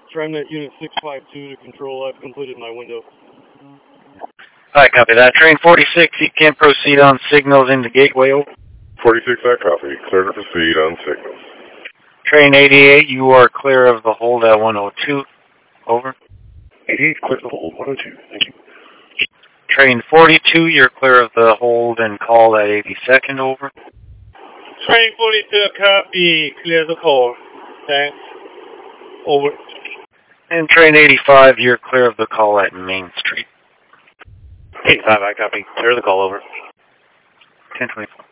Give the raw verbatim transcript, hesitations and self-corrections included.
TriMet Unit six five two to control. I've completed my window. I copy that. Train forty-six, you can proceed on signals into gateway. Over. forty-six, I copy. Clear to proceed on signals. Train eighty-eight, you are clear of the hold at one oh two. Over. eighty-eight, clear the hold. one oh two. Thank you. Train forty-two, you're clear of the hold and call at eighty-second. Over. Train forty-two, copy. Clear the call. Thanks. Over. And train eighty-five, you're clear of the call at Main Street. eighty-five, I copy. Clear the call. Over. ten twenty-four.